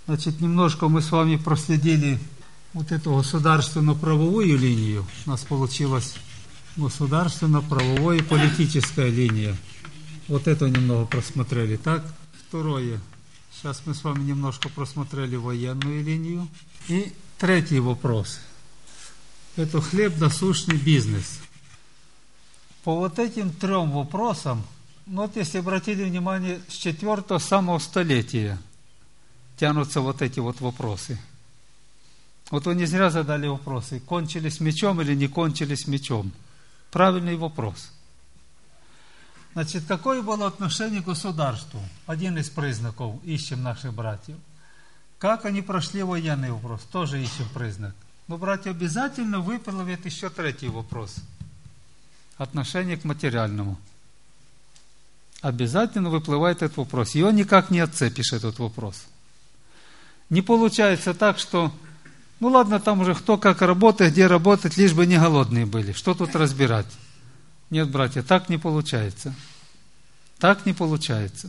Значит, немножко мы с вами проследили вот эту государственно-правовую линию. У нас получилась государственно-правовая и политическая линия. Вот это немного просмотрели, так? Второе. Сейчас мы с вами немножко просмотрели военную линию. И третий вопрос. Это хлеб-насущный бизнес. По вот этим трем вопросам, вот если обратили внимание, с 4-го самого столетия тянутся вот эти вот вопросы. Вот вы не зря задали вопросы, кончились мечом или не кончились мечом. Правильный вопрос. Значит, какое было отношение к государству? Один из признаков, ищем наших братьев. Как они прошли военный вопрос? Тоже ищем признак. Но братья обязательно выплывет еще третий вопрос. Отношение к материальному. Обязательно выплывает этот вопрос. Его никак не отцепишь, этот вопрос. Не получается так, что, ну ладно, там уже кто как работает, где работать, лишь бы не голодные были. Что тут разбирать? Нет, братья, так не получается. Так не получается.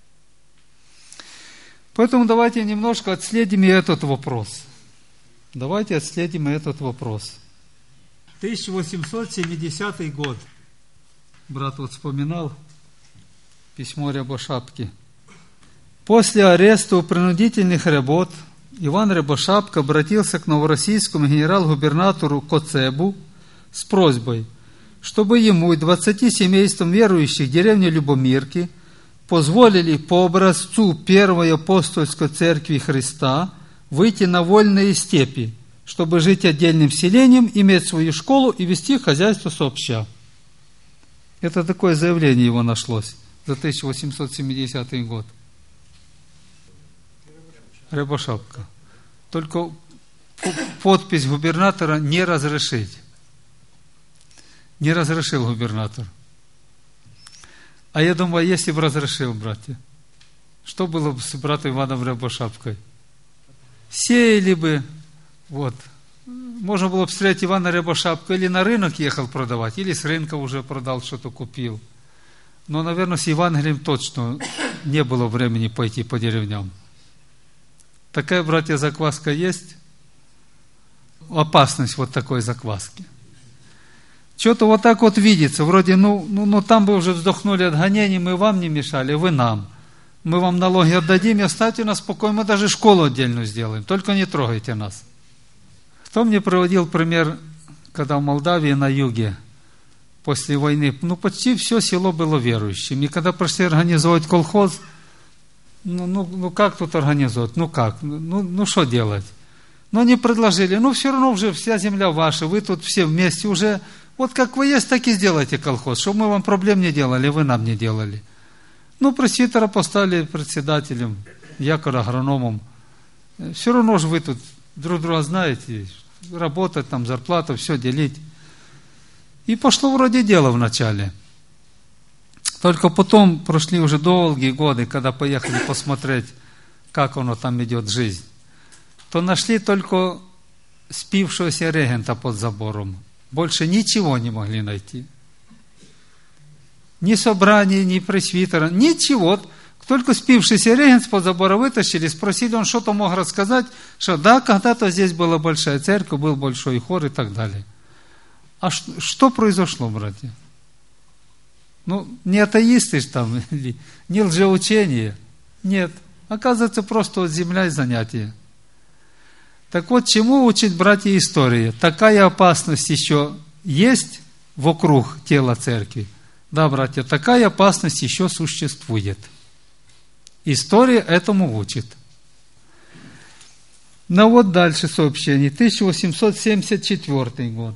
Поэтому давайте немножко отследим и этот вопрос. Давайте отследим и этот вопрос. 1870 год. Брат вот вспоминал письмо Рябошапки. После ареста принудительных работ Иван Рябошапка обратился к новороссийскому генерал-губернатору Коцебу с просьбой, чтобы ему и 20 семействам верующих деревни Любомирки позволили по образцу Первой апостольской церкви Христа выйти на вольные степи, чтобы жить отдельным селением, иметь свою школу и вести хозяйство сообща. Это такое заявление его нашлось за 1870 год. Рябошапка. Только подпись губернатора не разрешить. Не разрешил губернатор. А я думаю, если бы разрешил, братья, что было бы с братом Иваном Рябошапкой? Сеяли бы, вот. Можно было бы встретить Ивана Рябошапку, или на рынок ехал продавать, или с рынка уже продал, что-то купил. Но, наверное, с Евангелием точно не было времени пойти по деревням. Такая, братья, закваска есть. Опасность вот такой закваски. Что-то вот так вот видится, вроде, ну там бы уже вздохнули от гонений, мы вам не мешали, вы нам. Мы вам налоги отдадим и оставьте нас спокойно, мы даже школу отдельную сделаем, только не трогайте нас. Кто мне приводил пример, когда в Молдавии на юге после войны, почти все село было верующим. И когда пришли организовать колхоз, как тут организовать? Что делать? Не предложили, все равно уже вся земля ваша, вы тут все вместе уже, вот как вы есть, так и сделайте колхоз, чтобы мы вам проблем не делали, вы нам не делали. Пресвитера поставили председателем, якорь агрономом. Все равно же вы тут друг друга знаете, работать, там, зарплату, все делить. И пошло вроде дело вначале. Только потом прошли уже долгие годы, когда поехали посмотреть, как оно там идет жизнь, то нашли только спившегося регента под забором. Больше ничего не могли найти. Ни собрания, ни пресвитера, ничего. Только спившийся регент под забора вытащили, спросили, он что-то мог рассказать, что да, когда-то здесь была большая церковь, был большой хор и так далее. А что произошло, братья? Не атеисты ж там, не лжеучение. Нет. Оказывается, просто вот земля и занятие. Так вот, чему учит, братья, история? Такая опасность еще есть вокруг тела церкви. Да, братья, такая опасность еще существует. История этому учит. Вот дальше сообщение. 1874 год.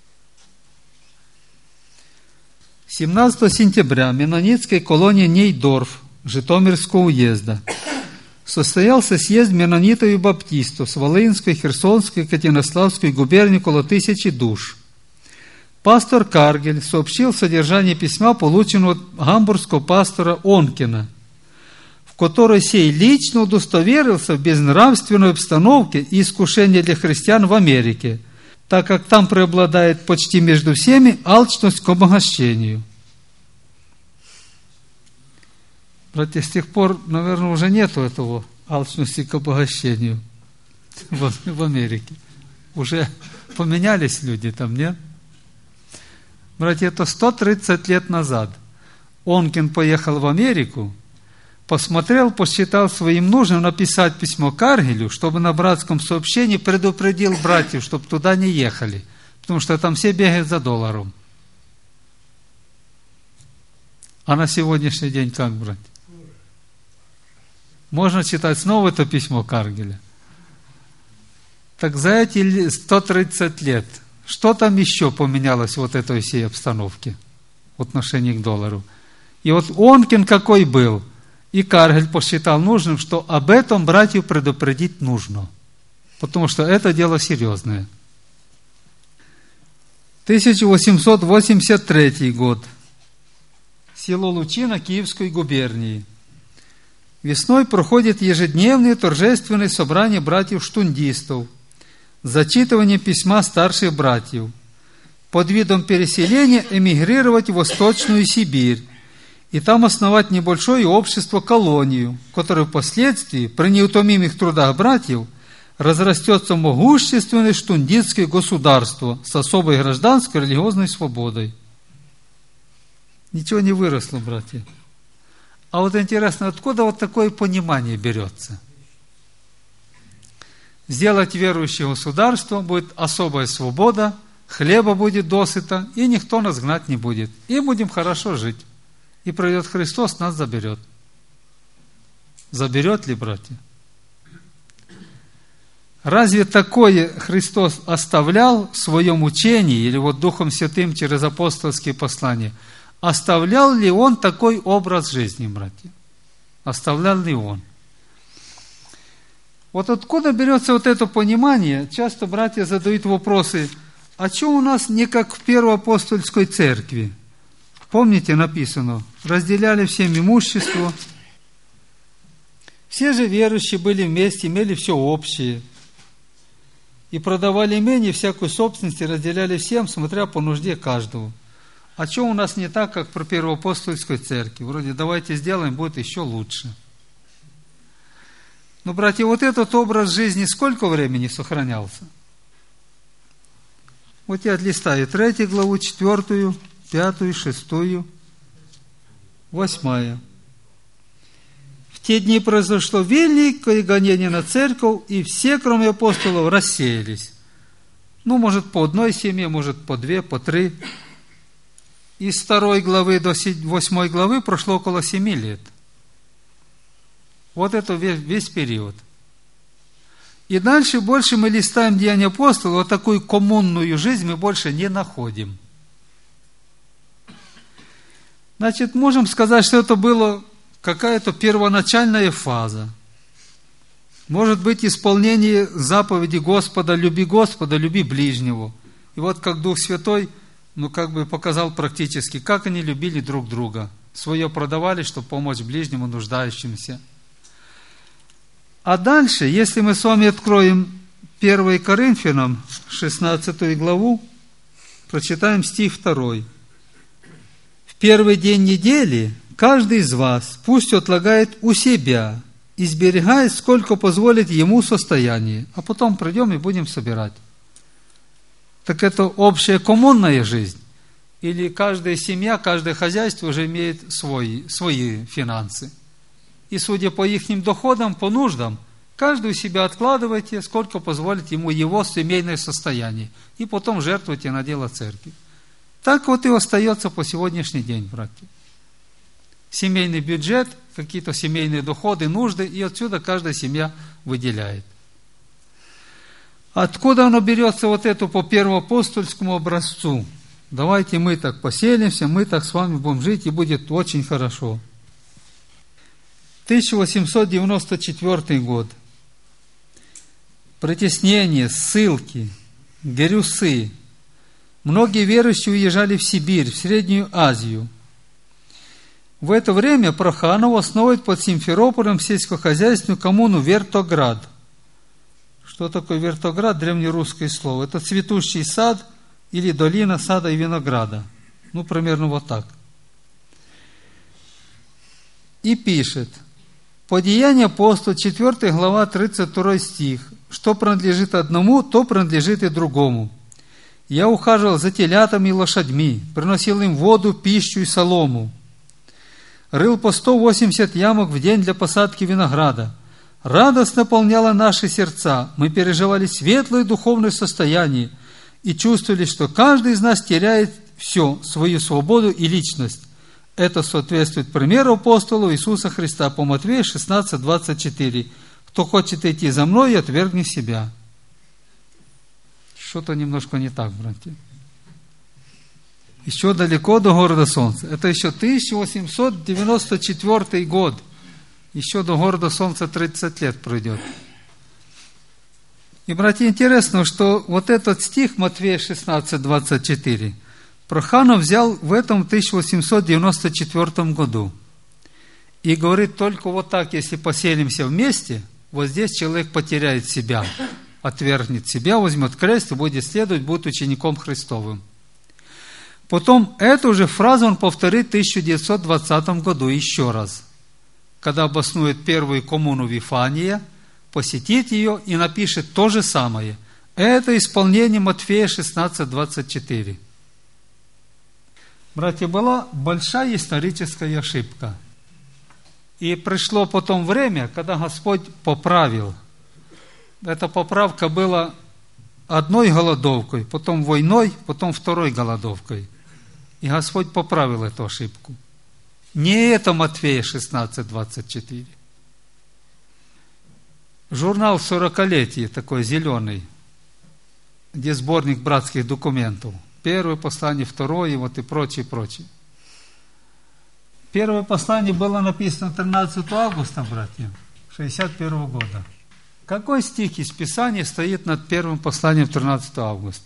17 сентября в менонитской колонии Нейдорф Житомирского уезда состоялся съезд менонитов и баптистов с Волынской, Херсонской, Катинославской губернии около 1000 душ. Пастор Каргель сообщил содержание письма, полученного от гамбургского пастора Онкина, в которой сей лично удостоверился в безнравственной обстановке и искушении для христиан в Америке, так как там преобладает почти между всеми алчность к обогащению. Братья, с тех пор, наверное, уже нету этого алчности к обогащению в Америке. Уже поменялись люди там, нет? Братья, это 130 лет назад. Онкин поехал в Америку, посмотрел, посчитал своим нужным написать письмо Каргелю, чтобы на братском сообщении предупредил братьев, чтобы туда не ехали, потому что там все бегают за долларом. А на сегодняшний день как, братья? Можно читать снова это письмо Каргеля. Так за эти 130 лет, что там еще поменялось вот этой всей обстановке в отношении к доллару? И вот Онкин какой был, и Каргель посчитал нужным, что об этом братью предупредить нужно, потому что это дело серьезное. 1883 год. Село Лучино Киевской губернии. Весной проходит ежедневное торжественное собрание братьев-штундистов, зачитывание письма старших братьев, под видом переселения эмигрировать в Восточную Сибирь и там основать небольшое общество-колонию, которое впоследствии, при неутомимых трудах братьев, разрастется в могущественное штундистское государство с особой гражданской религиозной свободой. Ничего не выросло, братья. А вот интересно, откуда вот такое понимание берется? Сделать верующее государство, будет особая свобода, хлеба будет досыта, и никто нас гнать не будет. И будем хорошо жить. И придет Христос, нас заберет. Заберет ли, братья? Разве такое Христос оставлял в своем учении, или вот Духом Святым через апостольские послания? Оставлял ли Он такой образ жизни, братья? Оставлял ли Он? Вот откуда берется вот это понимание? Часто братья задают вопросы, а что у нас не как в Первой апостольской церкви? Помните, написано, разделяли всем имущество. Все же верующие были вместе, имели все общее. И продавали имение, всякую собственность, и разделяли всем, смотря по нужде каждого. А что у нас не так, как про Первоапостольской церкви? Вроде давайте сделаем, будет еще лучше. Но, братья, вот этот образ жизни сколько времени сохранялся? Вот я листаю 3 главу, 4, 5, 6, 8. В те дни произошло великое гонение на церковь, и все, кроме апостолов, рассеялись. Ну, может, по одной семье, может, по 2, по 3. Из 2 главы до 8 главы прошло около 7 лет. Вот это весь период. И дальше больше мы листаем Деяния апостолов, вот такую коммунную жизнь мы больше не находим. Значит, можем сказать, что это была какая-то первоначальная фаза. Может быть, исполнение заповеди Господа, люби ближнего. И вот как Дух Святой, показал практически, как они любили друг друга. Свое продавали, чтобы помочь ближнему, нуждающимся. А дальше, если мы с вами откроем 1 Коринфянам, 16 главу, прочитаем стих 2. В первый день недели каждый из вас пусть отлагает у себя и сберегает, сколько позволит ему состояние, а потом придем и будем собирать. Так это общая коммунная жизнь? Или каждая семья, каждое хозяйство уже имеет свои финансы? И судя по их доходам, по нуждам, каждый у себя откладывайте, сколько позволит ему его семейное состояние. И потом жертвуйте на дело церкви. Так вот и остается по сегодняшний день, братья. Семейный бюджет, какие-то семейные доходы, нужды, и отсюда каждая семья выделяет. Откуда оно берется вот это по первоапостольскому образцу? Давайте мы так поселимся, мы так с вами будем жить, и будет очень хорошо. 1894 год. Притеснение, ссылки, бирюсы. Многие верующие уезжали в Сибирь, в Среднюю Азию. В это время Проханов основывает под Симферополем сельскохозяйственную коммуну Вертоград. Что такое Вертоград? Древнерусское слово. Это цветущий сад или долина сада и винограда. Примерно вот так. И пишет: По Деяниям апостолов, 4 глава, 32 стих. Что принадлежит одному, то принадлежит и другому. Я ухаживал за телятами и лошадьми, приносил им воду, пищу и солому. Рыл по 180 ямок в день для посадки винограда. Радость наполняла наши сердца. Мы переживали светлое духовное состояние и чувствовали, что каждый из нас теряет все, свою свободу и личность. Это соответствует примеру апостола Иисуса Христа по Матфею 16, 24. Кто хочет идти за мной, отвергни себя. Что-то немножко не так, братья. Еще далеко до города Солнца. Это еще 1894 год. Еще до города Солнца 30 лет пройдет. И, братья, интересно, что вот этот стих Матфея 16, 24 Проханов взял в этом 1894 году. И говорит, только вот так, если поселимся вместе, вот здесь человек потеряет себя, отвергнет себя, возьмет крест и будет следовать, будет учеником Христовым. Потом эту же фразу он повторит в 1920 году еще раз, когда обоснует первую коммуну Вифания, посетит ее и напишет то же самое. Это исполнение Матфея 16, 24. Братья, была большая историческая ошибка. И пришло потом время, когда Господь поправил. Эта поправка была одной голодовкой, потом войной, потом второй голодовкой. И Господь поправил эту ошибку. Не это Матфея 16, 24. Журнал «40-летие» такой зеленый, где сборник братских документов. Первое послание, второе, вот и прочее, прочее. Первое послание было написано 13 августа, братья, 1961 года. Какой стих из Писания стоит над первым посланием 13 августа?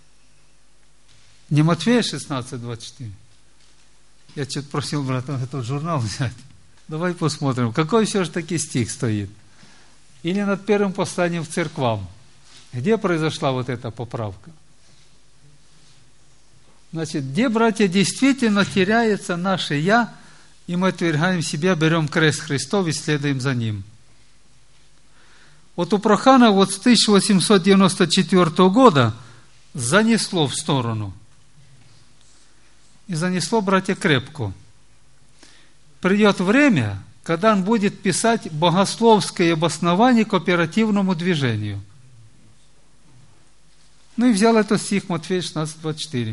Не Матфея 16, 24. Я что-то просил брата этот журнал взять. Давай посмотрим, какой все же таки стих стоит. Или над первым посланием в церквам. Где произошла вот эта поправка? Значит, где, братья, действительно теряется наше «я», и мы отвергаем себя, берем крест Христов и следуем за Ним. Вот у Прохана вот с 1894 года занесло в сторону. И занесло, братья, крепко. Придет время, когда он будет писать богословское обоснование к оперативному движению. Ну и взял этот стих Матфея 16, 24.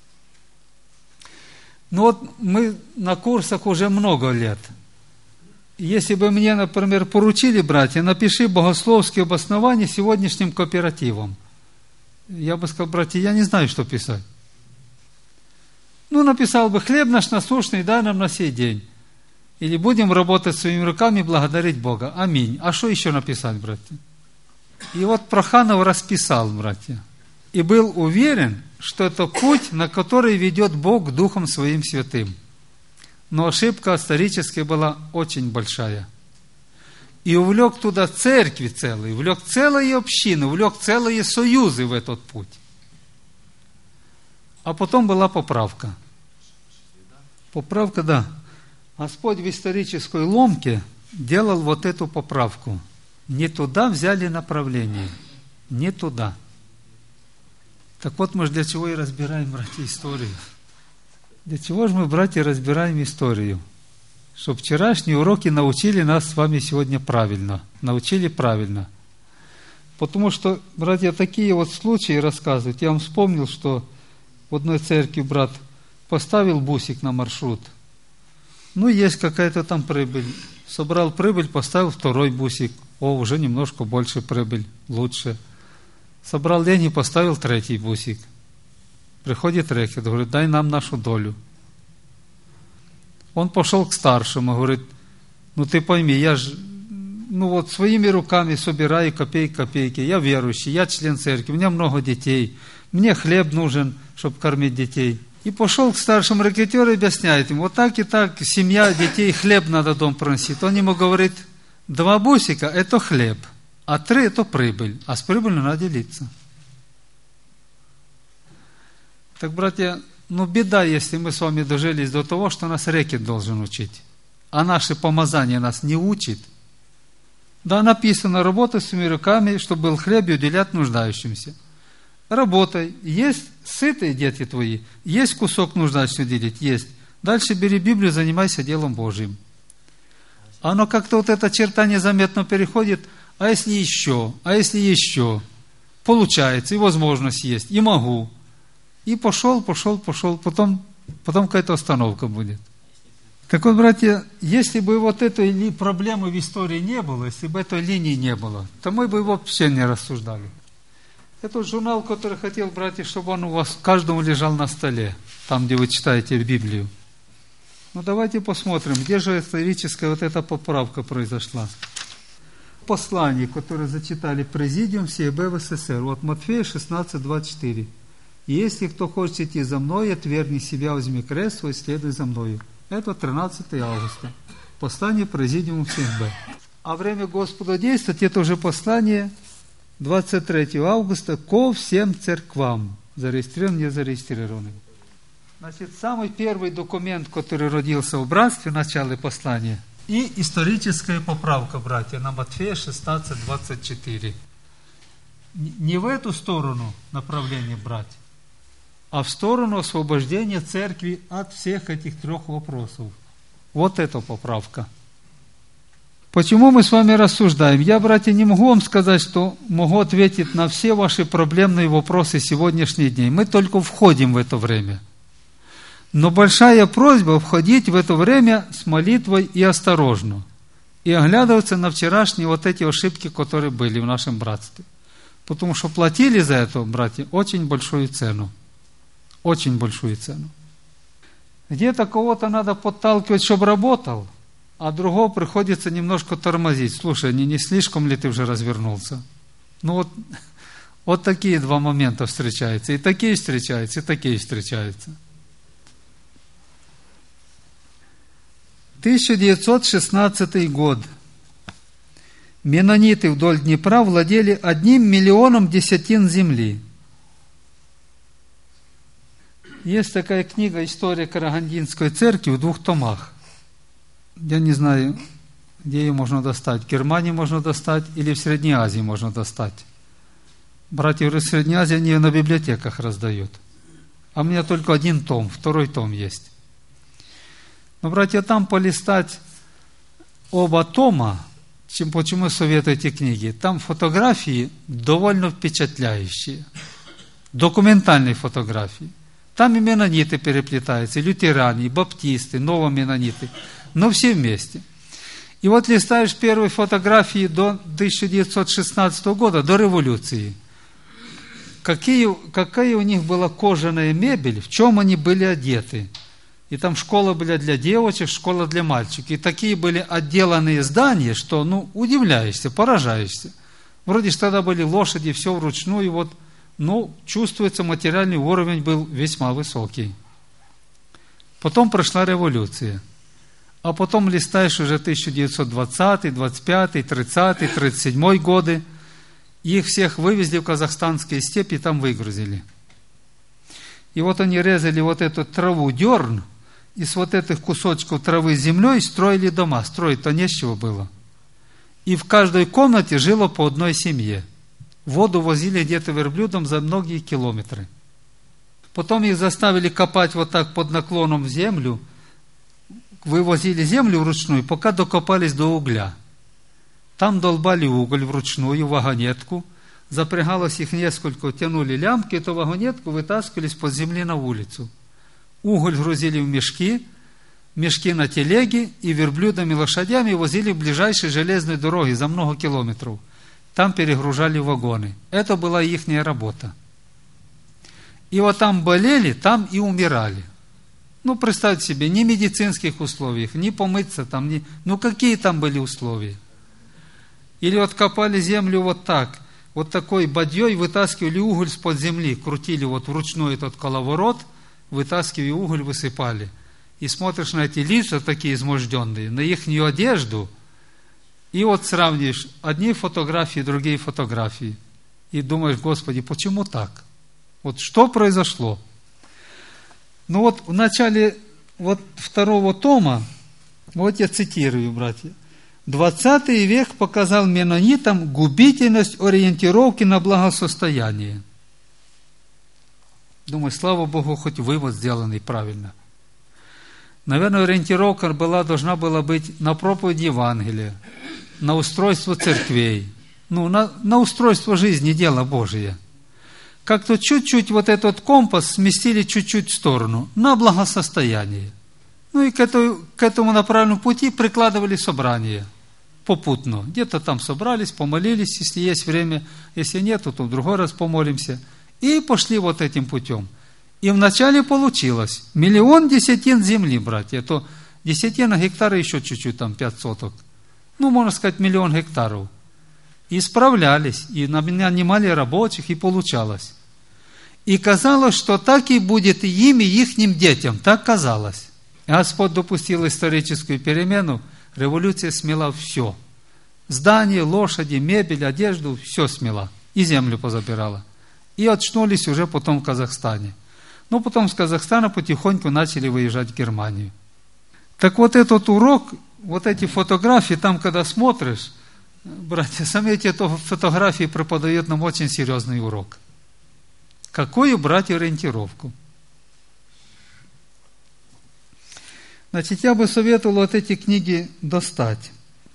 Ну вот мы на курсах уже много лет. Если бы мне, например, поручили, братья, напиши богословские обоснования сегодняшним кооперативам, я бы сказал, братья, я не знаю, что писать. Ну, написал бы, хлеб наш насущный дай нам на сей день. Или будем работать своими руками и благодарить Бога. Аминь. А что еще написать, братья? И вот Проханов расписал, братья. И был уверен, что это путь, на который ведет Бог Духом Своим Святым. Но ошибка исторически была очень большая. И увлек туда церкви целые, увлек целые общины, увлек целые союзы в этот путь. А потом была поправка. Поправка, да. Господь в исторической ломке делал вот эту поправку. Не туда взяли направление. Не туда. Так вот, мы же для чего и разбираем, братья, историю. Для чего же мы, братья, разбираем историю? Чтобы вчерашние уроки научили нас с вами сегодня правильно. Научили правильно. Потому что, братья, такие вот случаи рассказывают. Я вам вспомнил, что в одной церкви брат поставил бусик на маршрут. Ну, есть какая-то там прибыль. Собрал прибыль, поставил второй бусик. О, уже немножко больше прибыль, лучше. Собрал деньги, поставил третий бусик. Приходит рекет, говорит, дай нам нашу долю. Он пошел к старшему, говорит, ну ты пойми, я же, вот своими руками собираю копейки. Я верующий, я член церкви, у меня много детей. Мне хлеб нужен, чтобы кормить детей. И пошел к старшему рекетеру и объясняет ему, вот так и так, семья, детей, хлеб надо дом проносить. Он ему говорит, 2 бусика – это хлеб, а 3 – это прибыль, а с прибылью надо делиться. Так, братья, беда, если мы с вами дожились до того, что нас рекет должен учить. а наше помазание нас не учит. Да, написано, работай своими руками, чтобы был хлеб и уделять нуждающимся. Работай, есть сытые дети твои, есть кусок нуждающимся уделить, есть. Дальше бери Библию, занимайся делом Божьим. Оно как-то вот эта черта незаметно переходит, а если еще, получается, и возможность есть, и могу. И пошел, потом какая-то остановка будет. Так вот, братья, если бы вот этой проблемы в истории не было, если бы этой линии не было, то мы бы вообще не рассуждали. Это журнал, который хотел, братья, чтобы он у вас каждому лежал на столе, там, где вы читаете Библию. Ну, давайте посмотрим, где же историческая вот эта поправка произошла. Послание, которое зачитали Президиум СИЭБ в СССР, вот Матфея 16:24. «Если кто хочет идти за мной, отвергни себя, возьми крест свой, следуй за мною». Это 13 августа. Послание Президиуму СИЭБ. А время Господа действовать, это уже послание 23 августа ко всем церквам, зарегистрированным, не зарегистрированным. Значит, самый первый документ, который родился в братстве, начало послания, и историческая поправка, братья, на Матфея 16:24. Не в эту сторону направление брать, а в сторону освобождения церкви от всех этих трех вопросов. Вот эта поправка. Почему мы с вами рассуждаем? Я, братья, не могу вам сказать, что могу ответить на все ваши проблемные вопросы сегодняшних дней. Мы только входим в это время. Но большая просьба входить в это время с молитвой и осторожно. И оглядываться на вчерашние вот эти ошибки, которые были в нашем братстве. Потому что платили за это, братья, очень большую цену. Очень большую цену. Где-то кого-то надо подталкивать, чтобы работал, а другого приходится немножко тормозить. Слушай, не слишком ли ты уже развернулся? Ну вот такие два момента встречаются. И такие встречаются, и такие встречаются. 1916 год. Менониты вдоль Днепра владели 1 миллионом десятин земли. Есть такая книга «История Карагандинской церкви» в 2 томах. Я не знаю, где ее можно достать. В Германии можно достать или в Средней Азии можно достать. Братья в Средней Азии они ее на библиотеках раздают. А у меня только 1 том, 2 том есть. Но, братья, там полистать оба тома, почему советую эти книги, там фотографии довольно впечатляющие. Документальные фотографии. Там и менониты переплетаются, и лютеране, и баптисты, новоменониты, но все вместе. И вот листаешь первые фотографии до 1916 года, до революции. Какая у них была кожаная мебель, в чем они были одеты. И там школа была для девочек, школа для мальчиков. И такие были отделанные здания, что, удивляешься, поражаешься. Вроде же тогда были лошади, все вручную, чувствуется, материальный уровень был весьма высокий. Потом прошла революция. А потом листаешь уже 1920, 25, 30, 37 годы. Их всех вывезли в казахстанские степи и там выгрузили. И вот они резали вот эту траву, дерн, и с вот этих кусочков травы с землей строили дома. Строить-то не с чего было. И в каждой комнате жило по одной семье. Воду возили где-то верблюдом за многие километры. Потом их заставили копать вот так под наклоном в землю. Вывозили землю вручную, пока докопались до угля. Там долбали уголь вручную, вагонетку. Запрягалось их несколько, тянули лямки, эту вагонетку вытаскивали из-под земли на улицу. Уголь грузили в мешки на телеги и верблюдами, лошадями возили в ближайшие железные дороги за много километров. Там перегружали вагоны. Это была ихняя работа. И вот там болели, там и умирали. Представьте себе, ни медицинских условий, ни помыться там, какие там были условия? Или вот копали землю вот так, вот такой бадьей вытаскивали уголь с-под земли, крутили вручную этот коловорот, вытаскивали уголь, высыпали. И смотришь на эти лица такие изможденные, на ихнюю одежду, и сравнишь одни фотографии, другие фотографии. И думаешь, Господи, почему так? Что произошло? В начале 2 тома Вот я цитирую, братья. 20 век показал менонитам губительность ориентировки на благосостояние. Думаю, слава Богу, хоть вывод сделанный правильно. Наверное, ориентировка должна была быть на проповедь Евангелия, на устройство церквей, на устройство жизни, дело Божие. Как-то чуть-чуть вот этот компас сместили чуть-чуть в сторону, на благосостояние. И к этому направленному пути прикладывали собрания попутно. Где-то там собрались, помолились, если есть время, если нет, то в другой раз помолимся. И пошли вот этим путем. И вначале получилось 1 000 000 десятин земли, братья. То десятина гектара еще чуть-чуть, там 5 соток. Можно сказать, 1 000 000 гектаров. И справлялись, и нанимали рабочих, и получалось. И казалось, что так и будет и им, и ихним детям. Так казалось. Господь допустил историческую перемену, революция смела все. Здания, лошади, мебель, одежду, все смела. И землю позабирала. И очнулись уже потом в Казахстане. Потом с Казахстана потихоньку начали выезжать в Германию. Так вот этот урок, вот эти фотографии, там, когда смотришь, братья, сами эти фотографии преподают нам очень серьезный урок. Какую брать ориентировку? Значит, я бы советовал вот эти книги достать.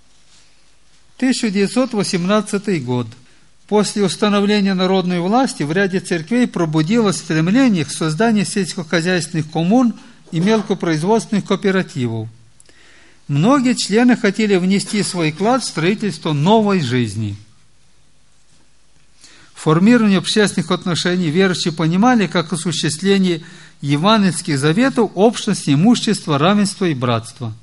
1918 год. После установления народной власти в ряде церквей пробудилось стремление к созданию сельскохозяйственных коммун и мелкопроизводственных кооперативов. Многие члены хотели внести свой вклад в строительство новой жизни. В формировании общественных отношений верующие понимали, как осуществление евангельских заветов общности, имущества, равенства и братства.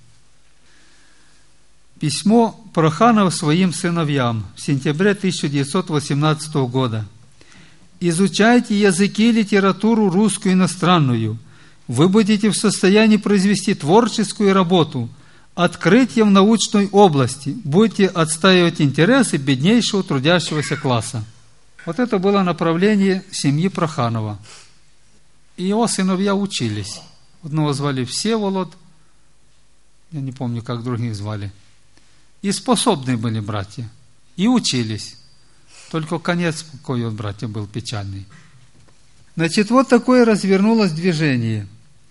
Письмо Проханова своим сыновьям в сентябре 1918 года. «Изучайте языки и литературу русскую и иностранную. Вы будете в состоянии произвести творческую работу, открытие в научной области, будете отстаивать интересы беднейшего трудящегося класса». Вот это было направление семьи Проханова. И его сыновья учились. Одного звали Всеволод, я не помню, как других звали. И способные были братья, и учились. Только конец какой от братья был печальный. Значит, вот такое развернулось движение.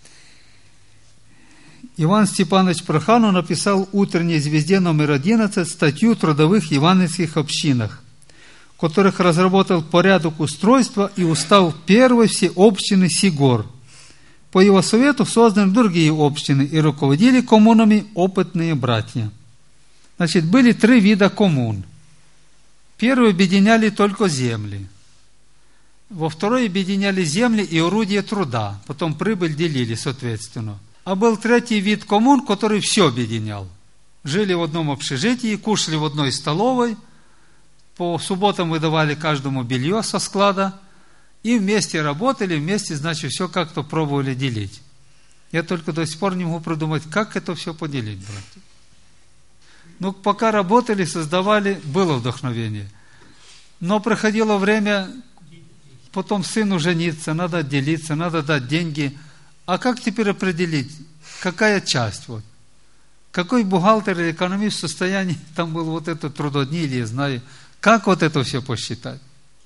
Иван Степанович Проханов написал в «Утренней звезде» номер 11 статью о трудовых евангельских общинах, в которых разработал порядок устройства и устав первой всеобщины Сигор. По его совету созданы другие общины и руководили коммунами опытные братья. Значит, были 3 вида коммун. Первый объединяли только земли. Во второй объединяли земли и орудия труда. Потом прибыль делили, соответственно. А был 3-й вид коммун, который все объединял. Жили в одном общежитии, кушали в одной столовой. По субботам выдавали каждому белье со склада. И вместе работали, вместе, значит, все как-то пробовали делить. Я только до сих пор не могу придумать, как это все поделить, братья. Пока работали, создавали, было вдохновение. Но проходило время, потом сыну жениться, надо отделиться, надо дать деньги. А как теперь определить, какая часть? Какой бухгалтер или экономист в состоянии, там был вот это трудодни, или я знаю, как вот это все посчитать?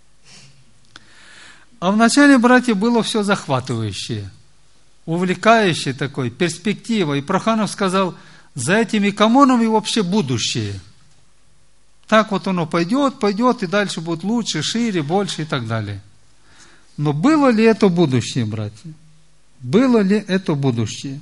А вначале, братья, было все захватывающее, увлекающее такое, перспектива. И Проханов сказал, за этими коммунами вообще будущее. Так вот оно пойдет, и дальше будет лучше, шире, больше и так далее. Но было ли это будущее, братья? Было ли это будущее?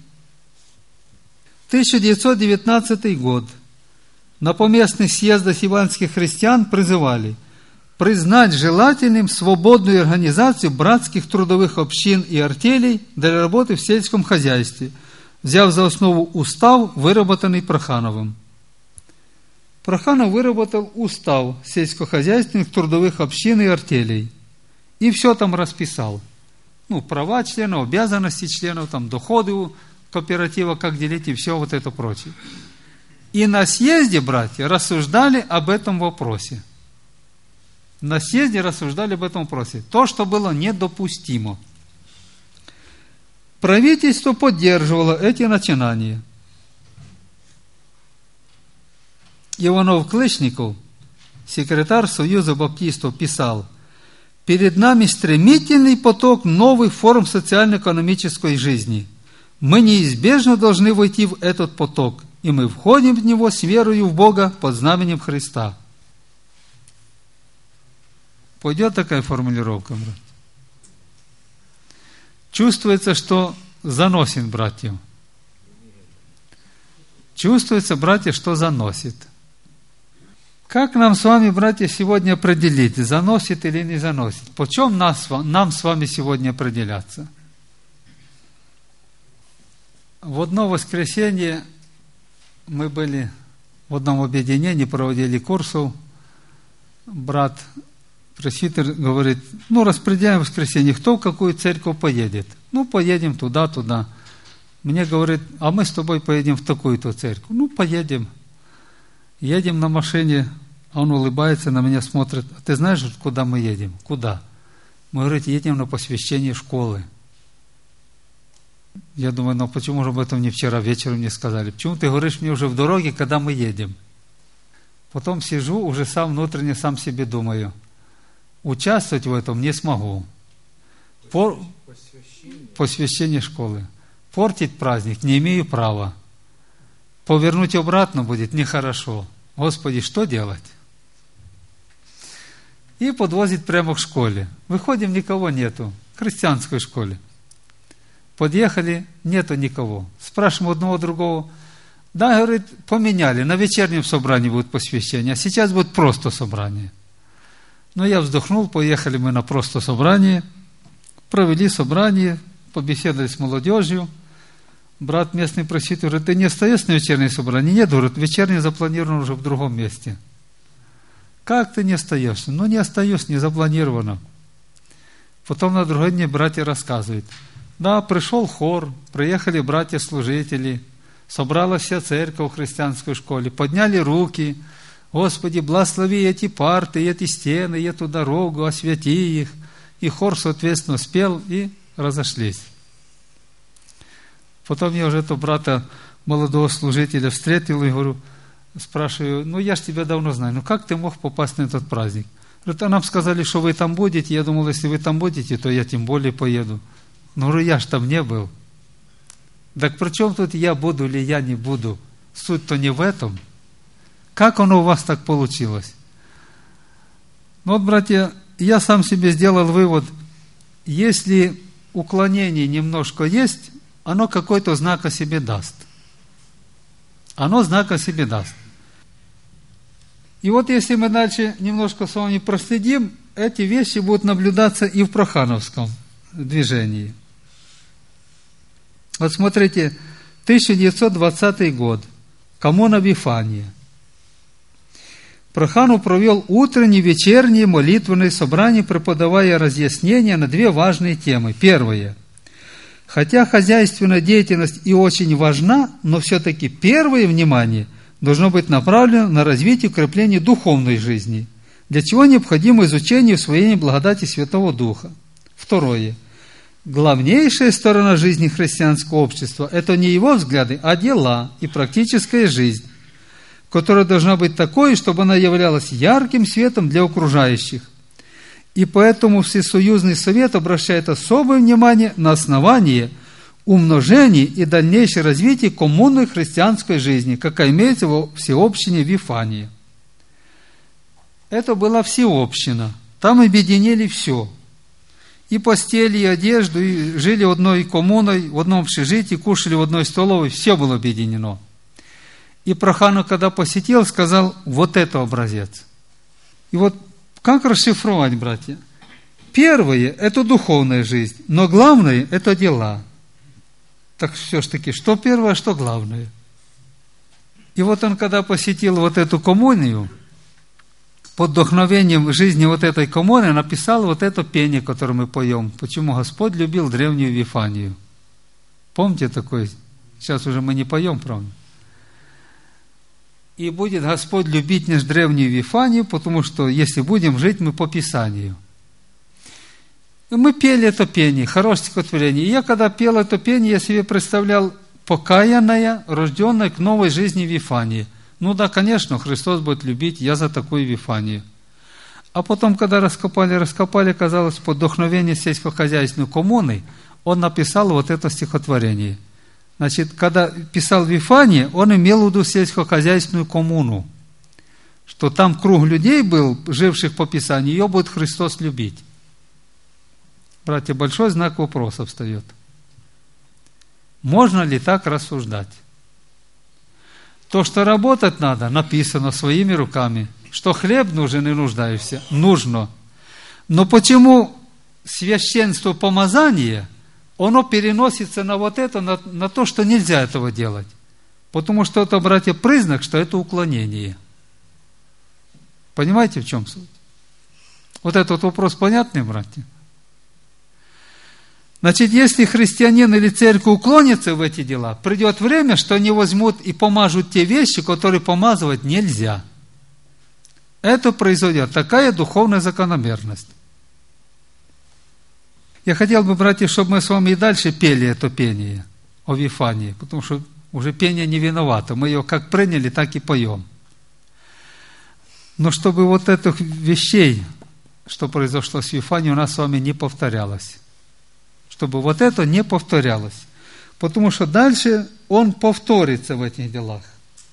1919 год. На поместных съездах евангельских христиан призывали признать желательным свободную организацию братских трудовых общин и артелей для работы в сельском хозяйстве, взяв за основу устав, выработанный Прохановым. Проханов выработал устав сельскохозяйственных трудовых общин и артелей. И все там расписал. Права членов, обязанности членов, доходы кооператива, как делить и все вот это прочее. И на съезде, братья, рассуждали об этом вопросе. На съезде рассуждали об этом вопросе. То, что было недопустимо. Правительство поддерживало эти начинания. Иванов-Клычников, секретарь Союза баптистов, писал: «Перед нами стремительный поток новых форм социально-экономической жизни. Мы неизбежно должны войти в этот поток, и мы входим в него с верою в Бога под знаменем Христа». Пойдет такая формулировка, брат? Чувствуется, что заносит братьев. Чувствуется, братья, что заносит. Как нам с вами, братья, сегодня определить, заносит или не заносит? По чем нам с вами сегодня определяться? В одно воскресенье мы были в одном объединении, проводили курсов. Брат пресвитер говорит: распределяем в воскресенье, кто в какую церковь поедет. Поедем туда. Мне говорит: а мы с тобой поедем в такую-то церковь. Поедем. Едем на машине, а он улыбается, на меня смотрит: а ты знаешь, куда мы едем? Куда? Мы, говорит, едем на посвящение школы. Я думаю, почему же об этом не вчера вечером не сказали? Почему ты говоришь мне уже в дороге, когда мы едем? Потом сижу, уже сам внутренне сам себе думаю: участвовать в этом не смогу. Посвящение школы. Портить праздник не имею права. Повернуть обратно будет нехорошо. Господи, что делать? И подвозит прямо к школе. Выходим, никого нету. В христианской школе. Подъехали, нету никого. Спрашиваем одного другого. Да, говорит, поменяли. На вечернем собрании будет посвящение, а сейчас будет просто собрание. Я вздохнул, поехали мы на просто собрание. Провели собрание, побеседовали с молодежью. Брат местный просвитер говорит: ты не остаешься на вечернее собрание? Нет, говорит, вечернее запланировано уже в другом месте. Как ты не остаешься? Не остаюсь, не запланировано. Потом на другой день братья рассказывают: да, пришел хор, приехали братья-служители, собралась вся церковь в христианской школе, подняли руки: Господи, благослови эти парты, эти стены, эту дорогу, освети их. И хор, соответственно, спел, и разошлись. Потом я уже этого брата, молодого служителя, встретил и говорю, спрашиваю: я ж тебя давно знаю, как ты мог попасть на этот праздник? Говорит: а нам сказали, что вы там будете. Я думал, если вы там будете, то я тем более поеду. Говорю, я ж там не был. Так при чем тут я буду или я не буду? Суть-то не в этом. Как оно у вас так получилось? Братья, я сам себе сделал вывод: если уклонение немножко есть, оно какой-то знак о себе даст. Оно знак о себе даст. И если мы дальше немножко с вами проследим, эти вещи будут наблюдаться и в прохановском движении. Смотрите, 1920 год, коммуна Вифания. Проханов провел утренние, вечерние молитвенные собрания, преподавая разъяснения на две важные темы. Первое. Хотя хозяйственная деятельность и очень важна, но все-таки первое внимание должно быть направлено на развитие и укрепление духовной жизни, для чего необходимо изучение и усвоение благодати Святого Духа. Второе. Главнейшая сторона жизни христианского общества – это не его взгляды, а дела и практическая жизнь, которая должна быть такой, чтобы она являлась ярким светом для окружающих. И поэтому Всесоюзный Совет обращает особое внимание на основание, умножение и дальнейшее развитие коммунной христианской жизни, какая имеется во всеобщине Вифании. Это была всеобщина. Там объединили все. И постели, и одежду, и жили в одной коммуной, в одном общежитии, кушали в одной столовой, все было объединено. И Проханов, когда посетил, сказал: вот это образец. И как расшифровать, братья? Первое – это духовная жизнь, но главное – это дела. Так все-таки, что первое, что главное? И он, когда посетил эту коммунию, под вдохновением жизни этой коммуны написал это пение, которое мы поем. Почему Господь любил древнюю Вифанию. Помните такое? Сейчас уже мы не поем, правда? И будет Господь любить наш древнюю Вифанию, потому что если будем жить мы по Писанию. И мы пели это пение, хорошее стихотворение. И я, когда пел это пение, я себе представлял покаянная, рожденная к новой жизни Вифания. Ну да, конечно, Христос будет любить, я за такую Вифанию. А потом, когда раскопали, казалось, под вдохновение сельскохозяйственной коммуны, он написал вот это стихотворение. Значит, когда писал Вифания, он имел в виду сельскохозяйственную коммуну, что там круг людей был, живших по Писанию, ее будет Христос любить. Братья, большой знак вопроса встает. Можно ли так рассуждать? То, что работать надо, написано своими руками. Что хлеб нужен и нуждаешься, нужно. Но почему священство помазания, оно переносится на вот это, на то, что нельзя этого делать? Потому что это, братья, признак, что это уклонение. Понимаете, в чем суть? Вот этот вопрос понятный, братья? Значит, если христианин или церковь уклонится в эти дела, придет время, что они возьмут и помажут те вещи, которые помазывать нельзя. Это произойдет, такая духовная закономерность. Я хотел бы, братья, чтобы мы с вами и дальше пели это пение о Вифании, потому что уже пение не виновато. Мы ее как приняли, так и поем. Но чтобы вот этих вещей, что произошло с Вифанией, у нас с вами не повторялось. Чтобы вот это не повторялось. Потому что дальше он повторится в этих делах.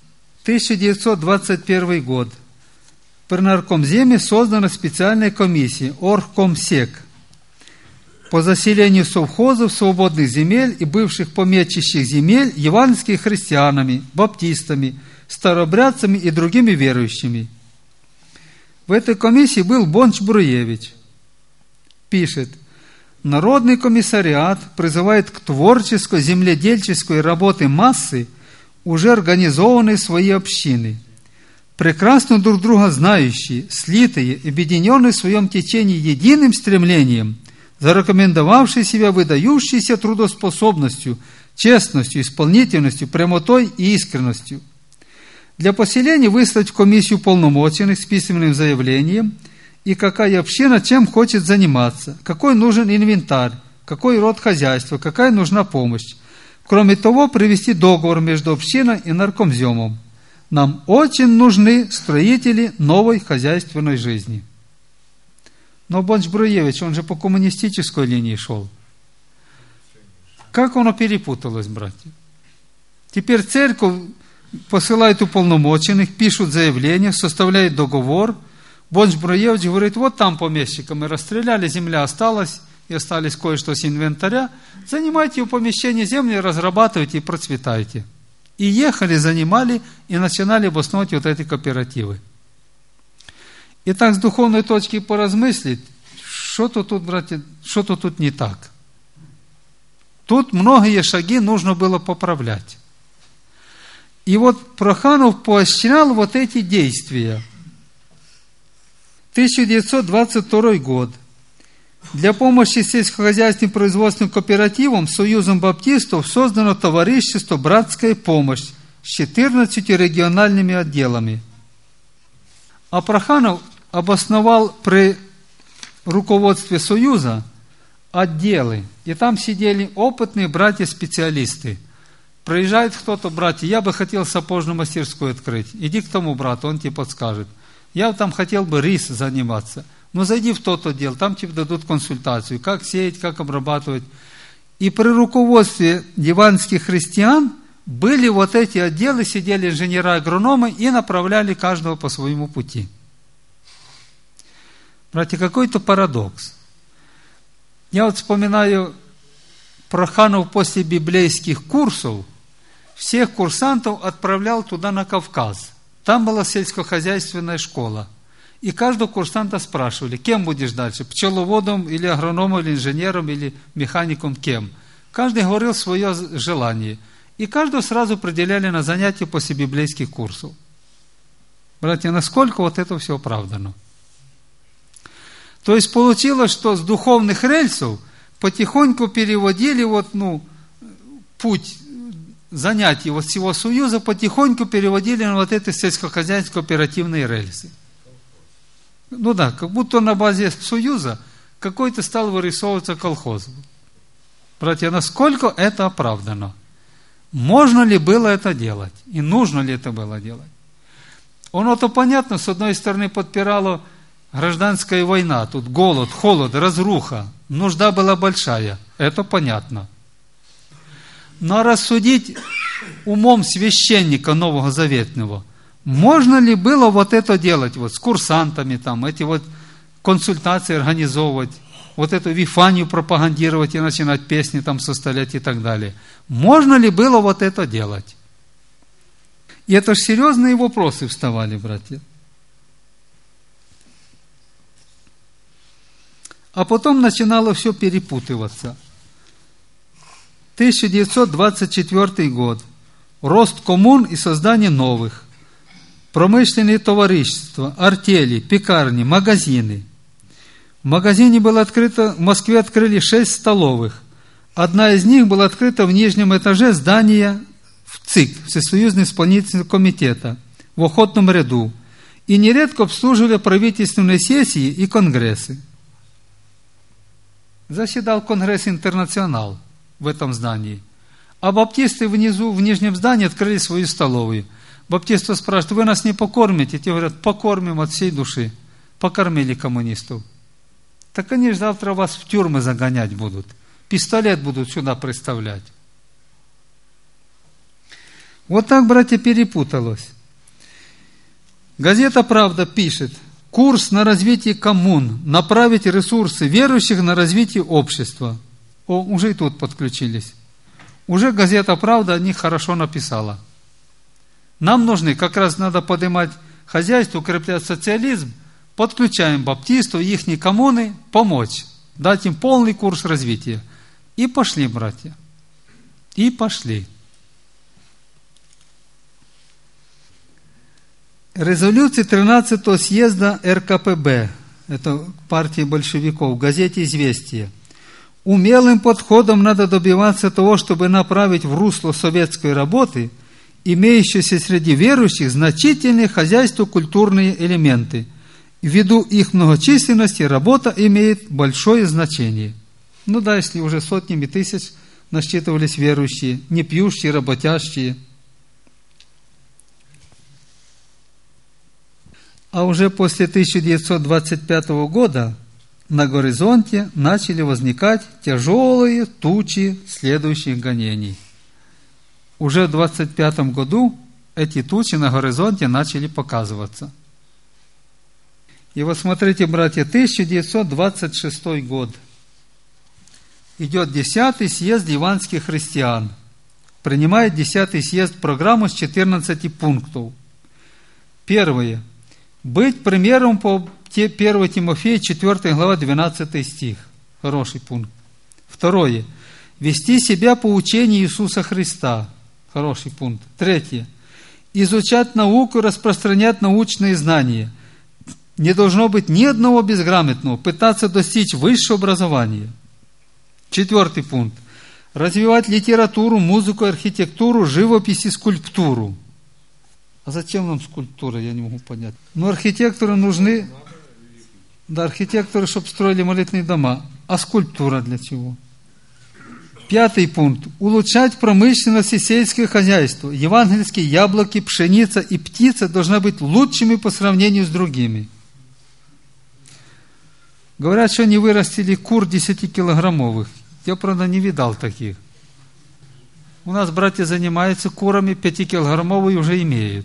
1921 год. При Наркомземе создана специальная комиссия Оргкомсек по заселению совхозов, свободных земель и бывших помещичьих земель евангельскими христианами, баптистами, старообрядцами и другими верующими. В этой комиссии был Бонч-Бруевич. Пишет: Народный комиссариат призывает к творческой земледельческой работе массы, уже организованные свои общины, прекрасно друг друга знающие, слитые, объединенные в своем течении единым стремлением, зарекомендовавшие себя выдающейся трудоспособностью, честностью, исполнительностью, прямотой и искренностью. Для поселения выслать в комиссию полномоченных с письменным заявлением, и какая община чем хочет заниматься, какой нужен инвентарь, какой род хозяйства, какая нужна помощь. Кроме того, привести договор между общиной и наркомземом. Нам очень нужны строители новой хозяйственной жизни. Но Бонч-Бруевич, он же по коммунистической линии шел. Как оно перепуталось, братья? Теперь церковь посылает уполномоченных, пишут заявление, составляет договор. Бонч-Бруевич говорит: вот там помещика мы расстреляли, земля осталась, и остались кое-что с инвентаря. Занимайте у помещения земли, разрабатывайте и процветайте. И ехали, занимали, и начинали обосновывать вот эти кооперативы. Итак, с духовной точки поразмыслить, что-то тут, братья, что-то тут не так. Тут многие шаги нужно было поправлять. И вот Проханов поощрял вот эти действия. 1922 год. Для помощи сельскохозяйственным производственным кооперативам Союзом баптистов создано товарищество «Братская помощь» с 14 региональными отделами. А Проханов обосновал при руководстве Союза отделы, и там сидели опытные братья-специалисты. Приезжает кто-то: братья, я бы хотел сапожную мастерскую открыть. Иди к тому брату, он тебе подскажет. Я там хотел бы рис заниматься. Но зайди в тот отдел, там тебе дадут консультацию, как сеять, как обрабатывать. И при руководстве евангельских христиан были вот эти отделы, сидели инженеры-агрономы и направляли каждого по своему пути. Братья, какой-то парадокс. Я вот вспоминаю, Проханов после библейских курсов всех курсантов отправлял туда на Кавказ. Там была сельскохозяйственная школа. И каждого курсанта спрашивали: кем будешь дальше? Пчеловодом или агрономом, или инженером, или механиком, кем? Каждый говорил свое желание. И каждого сразу определяли на занятия после библейских курсов. Братья, насколько вот это все оправдано? То есть получилось, что с духовных рельсов потихоньку переводили путь занятий вот всего Союза, потихоньку переводили на вот эти сельскохозяйственные кооперативные рельсы. Ну да, как будто на базе Союза какой-то стал вырисовываться колхоз. Братья, насколько это оправдано? Можно ли было это делать? И нужно ли это было делать? Оно-то понятно, с одной стороны подпирало гражданская война, тут голод, холод, разруха, нужда была большая, это понятно. Но рассудить умом священника Нового Заветного, можно ли было вот это делать, вот с курсантами там, эти вот консультации организовывать, вот эту Вифанию пропагандировать и начинать песни там составлять и так далее. Можно ли было вот это делать? И это же серьезные вопросы вставали, братья. А потом начинало все перепутываться. 1924 год. Рост коммун и создание новых. Промышленные товарищества, артели, пекарни, магазины. В магазине было открыто, в Москве открыли 6 столовых. Одна из них была открыта в нижнем этаже здания в ЦИК, Всесоюзного исполнительного комитета, в Охотном ряду. И нередко обслуживали правительственные сессии и конгрессы. Заседал Конгресс Интернационал в этом здании. А баптисты внизу, в нижнем здании, открыли свою столовую. Баптисты спрашивают: вы нас не покормите? Те говорят: покормим от всей души. Покормили коммунистов. Так они же завтра вас в тюрьмы загонять будут. Пистолет будут сюда приставлять. Вот так, братья, перепуталось. Газета «Правда» пишет: курс на развитие коммун, направить ресурсы верующих на развитие общества. О, уже и тут подключились. Уже газета «Правда» о них хорошо написала. Нам нужны, как раз надо поднимать хозяйство, укреплять социализм, подключаем баптистов, их коммуны, помочь, дать им полный курс развития. И пошли, братья. И пошли. Резолюции 13-го съезда РКПБ, это партии большевиков, в газете «Известия». Умелым подходом надо добиваться того, чтобы направить в русло советской работы имеющиеся среди верующих значительные хозяйственно-культурные элементы. Ввиду их многочисленности работа имеет большое значение. Ну да, если уже сотнями тысяч насчитывались верующие, не пьющие, работящие. А уже после 1925 года на горизонте начали возникать тяжелые тучи следующих гонений. Уже в 1925 году эти тучи на горизонте начали показываться. И вот смотрите, братья, 1926 год. Идет 10-й съезд ливанских христиан. Принимает 10-й съезд программу с 14 пунктов. Первое. Быть примером по 1 Тимофея, 4 глава, 12 стих. Хороший пункт. Второе. Вести себя по учению Иисуса Христа. Хороший пункт. Третье. Изучать науку, распространять научные знания. Не должно быть ни одного безграмотного. Пытаться достичь высшего образования. 4 пункт. Развивать литературу, музыку, архитектуру, живопись и скульптуру. А зачем нам скульптура, я не могу понять. Но архитекторы нужны, да, архитекторы, чтобы строили молитвенные дома. А скульптура для чего? 5 пункт. Улучшать промышленность и сельское хозяйство. Евангельские яблоки, пшеница и птица должны быть лучшими по сравнению с другими. Говорят, что они вырастили кур 10-килограммовых. Я, правда, не видал таких. У нас братья занимаются курами, 5-килограммовые уже имеют.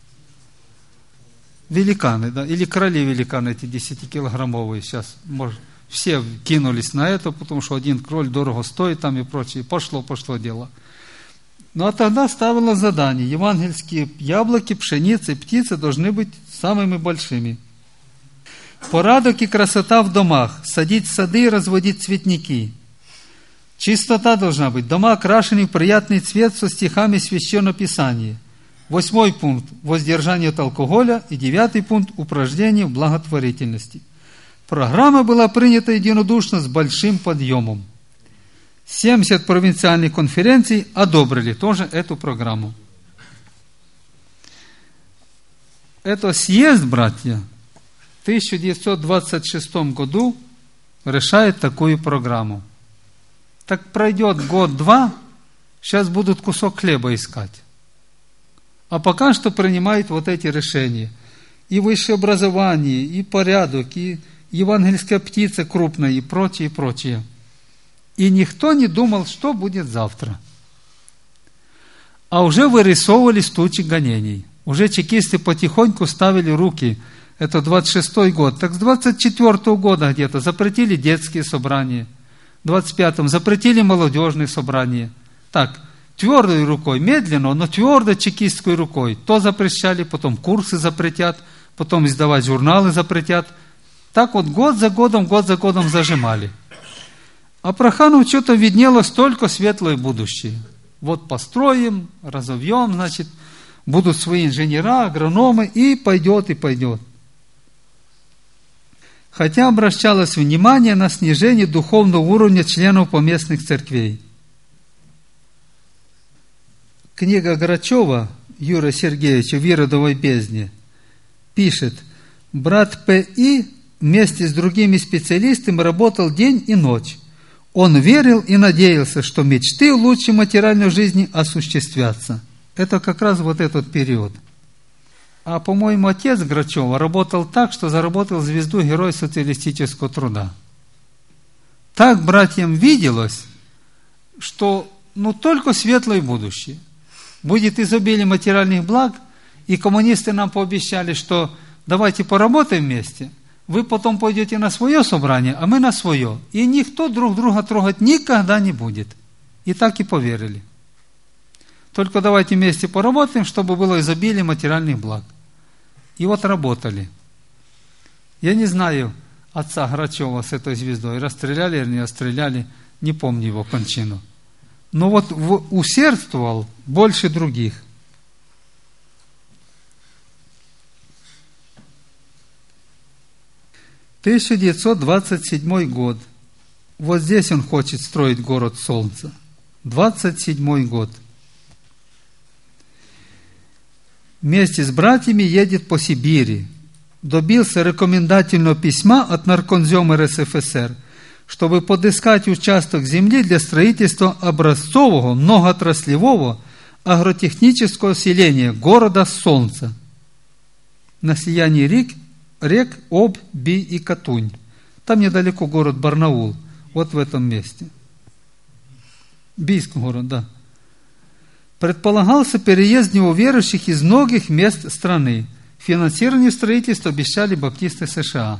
Великаны, да, или кроли-великаны эти 10-килограммовые сейчас, может, все кинулись на это, потому что один кроль дорого стоит там и прочее. Пошло дело. Ну, а тогда ставило задание. Евангельские яблоки, пшеница и птицы должны быть самыми большими. Порядок и красота в домах. Садить сады и разводить цветники. Чистота должна быть. Дома окрашены в приятный цвет со стихами Священного Писания. 8 пункт. Воздержание от алкоголя. И 9 пункт. Упражнение в благотворительности. Программа была принята единодушно с большим подъемом. 70 провинциальных конференций одобрили тоже эту программу. Это съезд, братья, в 1926 году решает такую программу. Так пройдет год-два, сейчас будут кусок хлеба искать. А пока что принимают вот эти решения. И высшее образование, и порядок, и евангельская птица крупная, и прочее, и прочее. И никто не думал, что будет завтра. А уже вырисовывались тучи гонений. Уже чекисты потихоньку ставили руки. Это 26-й год. Так с 24-го года где-то запретили детские собрания. В 25-м запретили молодежные собрания. Так, твердой рукой, медленно, но твердо чекистской рукой. То запрещали, потом курсы запретят, потом издавать журналы запретят. Так вот год за годом зажимали. А Проханову что-то виднелось только светлое будущее. Вот построим, разовьем, значит, будут свои инженера, агрономы, и пойдет, и пойдет. Хотя обращалось внимание на снижение духовного уровня членов поместных церквей. Книга Грачева Юрия Сергеевича в Иродовой бездне пишет: брат П.И. вместе с другими специалистами работал день и ночь. Он верил и надеялся, что мечты лучшей материальной жизни осуществятся. Это как раз вот этот период. А, по-моему, отец Грачева работал так, что заработал звезду Героя социалистического труда. Так братьям виделось, что только светлое будущее. Будет изобилие материальных благ, и коммунисты нам пообещали, что давайте поработаем вместе, вы потом пойдете на свое собрание, а мы на свое. И никто друг друга трогать никогда не будет. И так и поверили. Только давайте вместе поработаем, чтобы было изобилие материальных благ. И вот работали. Я не знаю отца Грачева с этой звездой. Расстреляли или не расстреляли, не помню его кончину. Но вот усердствовал больше других. – 1927 год. Вот здесь он хочет строить город Солнца. 27 год. Вместе с братьями едет по Сибири. Добился рекомендательного письма от Наркомзема РСФСР, чтобы подыскать участок земли для строительства образцового, многоотраслевого агротехнического селения города Солнца на слиянии рек Обь, Би и Катунь. Там недалеко город Барнаул, вот в этом месте. Бийский город, да. Предполагался переезд в него верующих из многих мест страны. Финансирование строительства обещали баптисты США.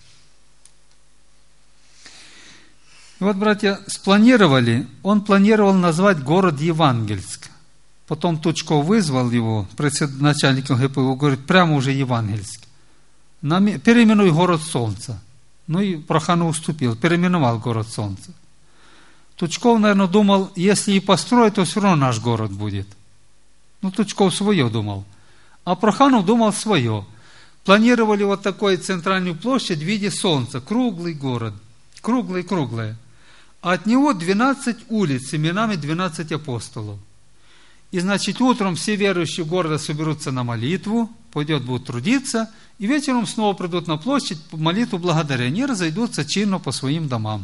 И вот, братья, спланировали, он планировал назвать город Евангельск. Потом Тучков вызвал его, начальником ГПУ, говорит, прямо уже Евангельск. Переименуй город Солнца. Ну и Проханов уступил, переименовал город Солнца. Тучков, наверное, думал, если и построить, то все равно наш город будет. Тучков свое думал. А Проханов думал свое. Планировали вот такую центральную площадь в виде солнца. Круглый город. Круглый. А от него 12 улиц с именами 12 апостолов. И, значит, утром все верующие города соберутся на молитву, будут трудиться, и вечером снова придут на площадь, молитву благодарения, разойдутся чинно по своим домам.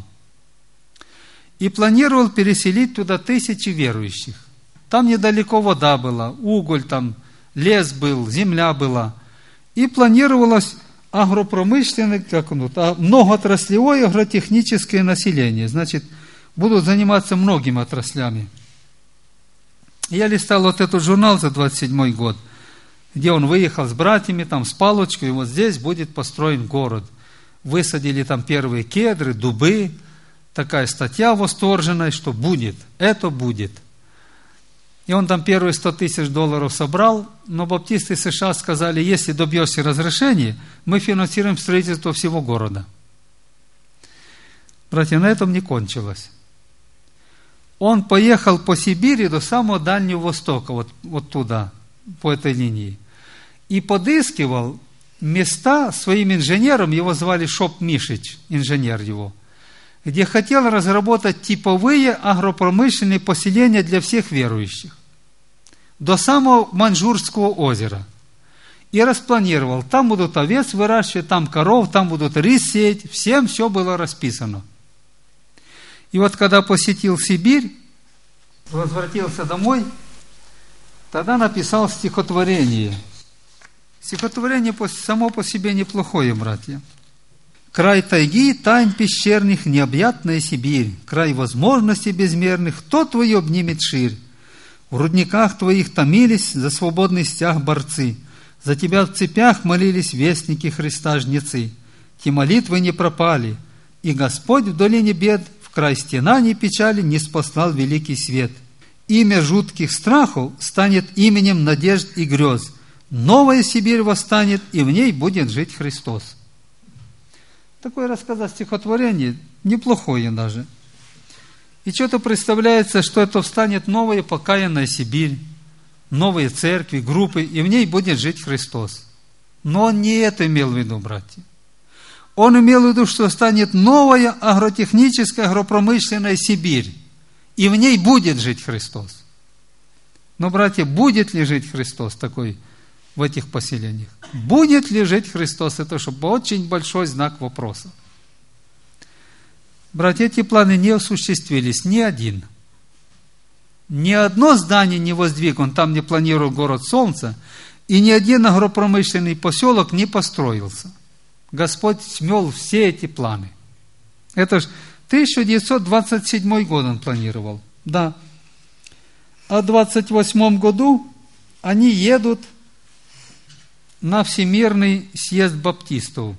И планировал переселить туда 1000 верующих. Там недалеко вода была, уголь там, лес был, земля была. И планировалось агропромышленное, многоотраслевое агротехническое население. Значит, будут заниматься многими отраслями. Я листал вот этот журнал за 27 год, где он выехал с братьями, там с палочкой, и вот здесь будет построен город. Высадили там первые кедры, дубы. Такая статья восторженная, что будет, это будет. И он там первые $100 000 собрал, но баптисты США сказали, если добьешься разрешения, мы финансируем строительство всего города. Братья, на этом не кончилось. Он поехал по Сибири до самого Дальнего Востока, вот туда, по этой линии, и подыскивал места своим инженером, его звали Шоп Мишич, инженер его, где хотел разработать типовые агропромышленные поселения для всех верующих до самого Маньчжурского озера. И распланировал, там будут овец выращивать, там коров, там будут рис сеять, всем все было расписано. И вот когда посетил Сибирь, возвратился домой, Тогда написал стихотворение. Стихотворение само по себе неплохое, братья. «Край тайги, тайн пещерных, необъятная Сибирь, край возможностей безмерных, кто твою обнимет ширь? В рудниках твоих томились за свободный стяг борцы, за тебя в цепях молились вестники Христа жнецы. Те молитвы не пропали, и Господь в долине бед, в край стенаний печали, не спаслал великий свет. Имя жутких страхов станет именем надежд и грез. Новая Сибирь восстанет, и в ней будет жить Христос». Такое рассказ о стихотворении, неплохое даже. И что-то представляется, что это встанет новая покаянная Сибирь, новые церкви, группы, и в ней будет жить Христос. Но он не это имел в виду, братья. Он имел в виду, что станет новая агротехническая, агропромышленная Сибирь, и в ней будет жить Христос. Но, братья, будет ли жить Христос такой в этих поселениях? Будет ли жить Христос? Это чтобы очень большой знак вопроса. Братья, эти планы не осуществились, ни один. Ни одно здание не воздвигнут, там не планировал город Солнца, и ни один агропромышленный поселок не построился. Господь смел все эти планы. Это же 1927 год он планировал. Да. А в 1928 году они едут на Всемирный съезд баптистов.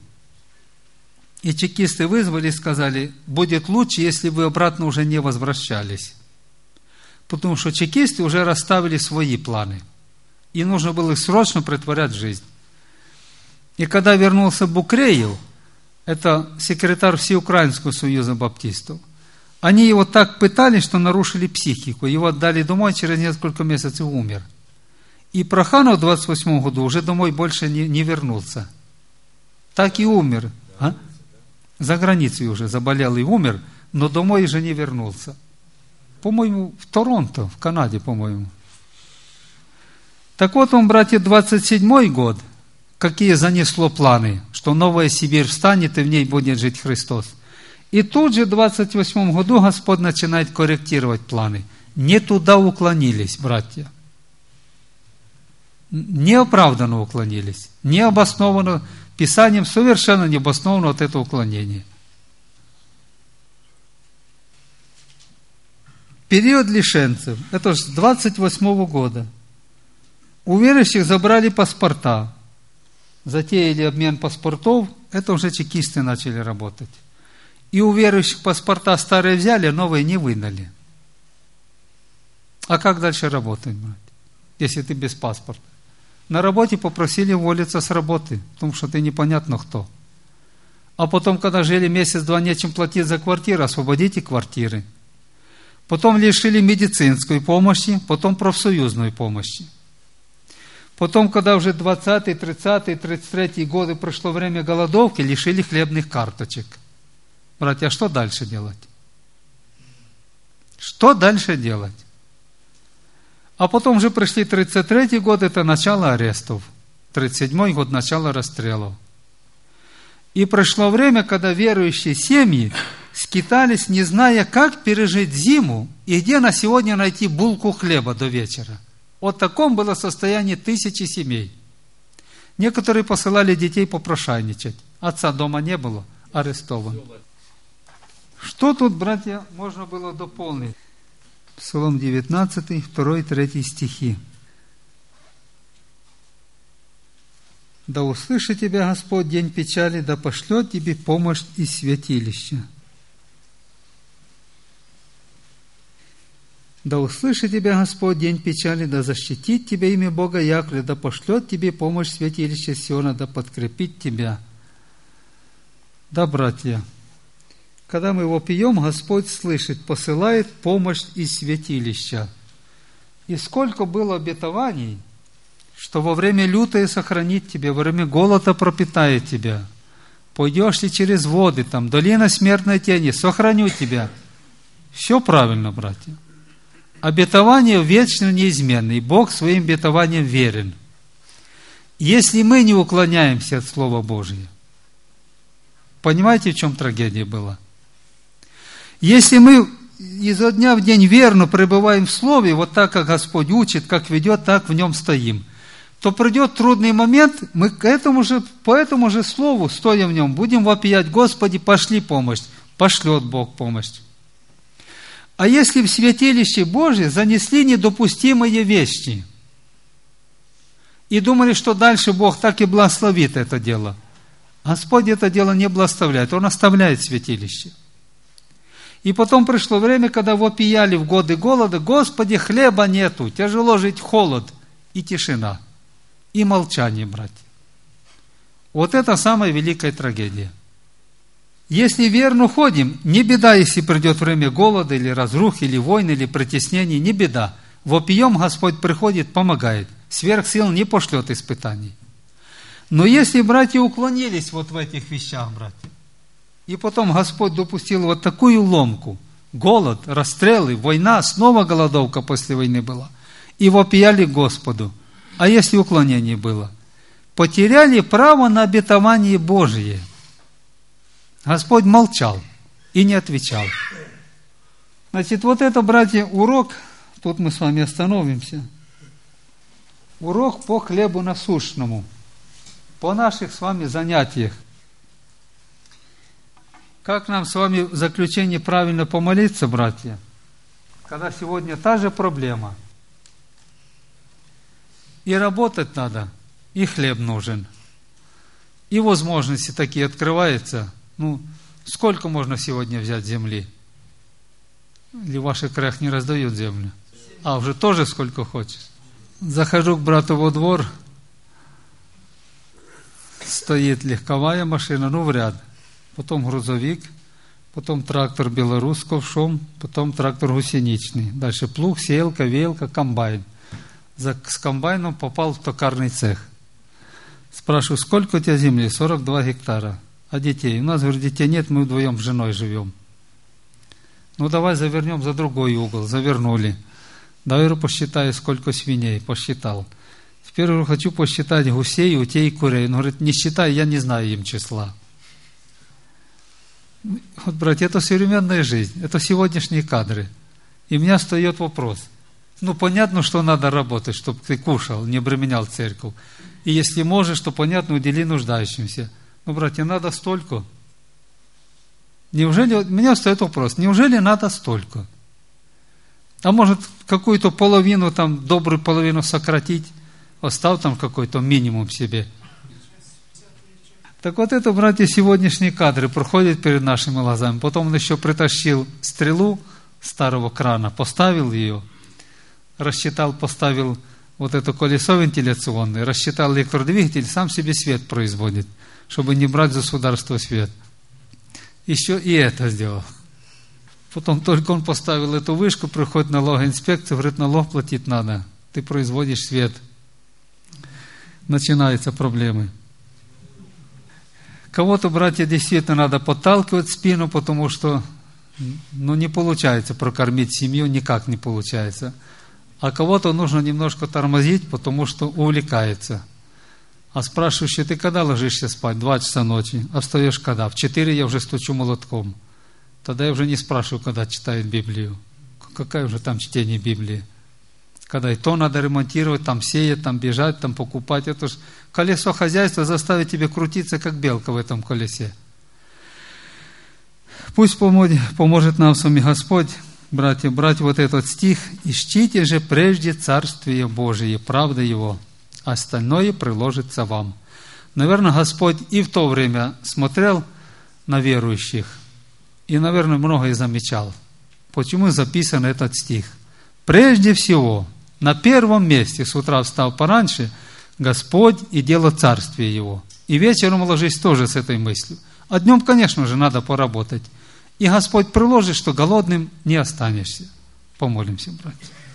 И чекисты вызвали и сказали: будет лучше, если вы обратно уже не возвращались. Потому что чекисты уже расставили свои планы. И нужно было их срочно претворять в жизнь. И когда вернулся Букреев, это секретарь Всеукраинского союза баптистов, они его так пытали, что нарушили психику. Его отдали домой, через несколько месяцев умер. И Проханов в 28 году уже домой больше не вернулся. Так и умер. А? За границей уже заболел и умер, но домой уже не вернулся. По-моему, в Торонто, в Канаде, по-моему. Так вот он, братья, 27 год, какие занесло планы, что новая Сибирь встанет, и в ней будет жить Христос. И тут же в 28 году Господь начинает корректировать планы. Не туда уклонились, братья. Неоправданно уклонились. Необоснованно, Писанием совершенно необоснованно от этого уклонения. Период лишенцев, это же с 28 года. У верующих забрали паспорта. Затеяли обмен паспортов, это уже чекисты начали работать. И у верующих паспорта старые взяли, а новые не выдали. А как дальше работать, брат, если ты без паспорта? На работе попросили уволиться с работы, потому что ты непонятно кто. А потом, когда жили месяц-два, нечем платить за квартиру, освободите квартиры. Потом лишили медицинской помощи, потом профсоюзной помощи. Потом, когда уже 20-й, 30-й, 33-й годы прошло время голодовки, лишили хлебных карточек. Братья, а что дальше делать? Что дальше делать? А потом уже пришли 33-й год, это начало арестов. 37-й год, начало расстрелов. И прошло время, когда верующие семьи скитались, не зная, как пережить зиму и где на сегодня найти булку хлеба до вечера. Вот таком было состояние тысячи семей. Некоторые посылали детей попрошайничать. Отца дома не было, арестован. Что тут, братья, можно было дополнить? Псалом 19, 2, 3 стихи. «Да услышит тебя Господь день печали, да пошлет тебе помощь из святилища. Да услышит тебя Господь день печали, да защитит тебя имя Бога Яковлева, да пошлет тебе помощь святилища Сиона, да подкрепит тебя». Да, братья, когда мы его пьем, Господь слышит, посылает помощь из святилища. И сколько было обетований, что во время лютое сохранит тебя, во время голода пропитает тебя. Пойдешь ли через воды, там, долина смертной тени, сохраню тебя. Все правильно, братья. Обетование вечно неизменно, и Бог своим обетованием верен. Если мы не уклоняемся от Слова Божия, понимаете, в чем трагедия была? Если мы изо дня в день верно пребываем в Слове, вот так, как Господь учит, как ведет, так в нем стоим, то придет трудный момент, мы по этому же Слову, стоя в нем, будем вопиять: Господи, пошли помощь, пошлет Бог помощь. А если в святилище Божие занесли недопустимые вещи и думали, что дальше Бог так и благословит это дело, Господь это дело не благословляет, Он оставляет святилище. И потом пришло время, когда вопияли в годы голода: Господи, хлеба нету, тяжело жить, холод и тишина, и молчание, братья. Вот это самая великая трагедия. Если верно ходим, не беда, если придет время голода, или разрухи, или войны, или притеснений, не беда. Вопием Господь приходит, помогает. Сверх сил не пошлет испытаний. Но если братья уклонились вот в этих вещах, братья, и потом Господь допустил вот такую ломку, голод, расстрелы, война, снова голодовка после войны была, и вопияли Господу, а если уклонение было, потеряли право на обетование Божие. Господь молчал и не отвечал. Значит, вот это, братья, урок, тут мы с вами остановимся, урок по хлебу насущному, по наших с вами занятиях. Как нам с вами в заключение правильно помолиться, братья, когда сегодня та же проблема. И работать надо, и хлеб нужен, и возможности такие открываются. Сколько можно сегодня взять земли? Или в ваших краях не раздают землю? Уже тоже сколько хочешь. Захожу к брату во двор, стоит легковая машина, в ряд. Потом грузовик, потом трактор белорус с ковшом, потом трактор гусеничный. Дальше плуг, сеялка, веялка, комбайн. С комбайном попал в токарный цех. Спрашиваю: сколько у тебя земли? 42 гектара. А детей? У нас, говорю, детей нет, мы вдвоем с женой живем. Давай завернем за другой угол. Завернули. Давай, говорю, посчитаю, сколько свиней. Посчитал. Теперь, говорю, хочу посчитать гусей, утей, курей. Он говорит: не считай, я не знаю им числа. Вот, братья, это современная жизнь, это сегодняшние кадры. И у меня встает вопрос. Понятно, что надо работать, чтобы ты кушал, не обременял церковь. И если можешь, то, понятно, удели нуждающимся. Братья, надо столько. Неужели, у меня встает вопрос, неужели надо столько? А может, какую-то половину, добрую половину сократить, оставь какой-то минимум себе. Так вот это, братья, сегодняшние кадры проходят перед нашими глазами. Потом он еще притащил стрелу старого крана, поставил ее, рассчитал, поставил вот это колесо вентиляционное, рассчитал электродвигатель, сам себе свет производит, чтобы не брать государство свет. Еще и это сделал. Потом только он поставил эту вышку, приходит налогоинспекция, говорит: налог платить надо, ты производишь свет. Начинаются проблемы. Кого-то, братья, действительно надо подталкивать в спину, потому что не получается прокормить семью, никак не получается. А кого-то нужно немножко тормозить, потому что увлекается. А спрашиваешь: ты когда ложишься спать? 2 часа ночи. А встаешь когда? В 4 я уже стучу молотком. Тогда я уже не спрашиваю, когда читает Библию. Какое уже там чтение Библии? Когда и то надо ремонтировать, сеять, бежать, покупать. Это же колесо хозяйства заставит тебя крутиться, как белка в этом колесе. Пусть поможет нам с вами Господь, братья, брать вот этот стих: «Ищите же прежде Царствие Божие, правда Его, остальное приложится вам». Наверное, Господь и в то время смотрел на верующих и, наверное, многое замечал. Почему записан этот стих? Прежде всего, на первом месте, с утра встал пораньше, Господь и дело Царствия Его. И вечером ложись тоже с этой мыслью. А днем, конечно же, надо поработать. И Господь приложит, что голодным не останешься. Помолимся, братья.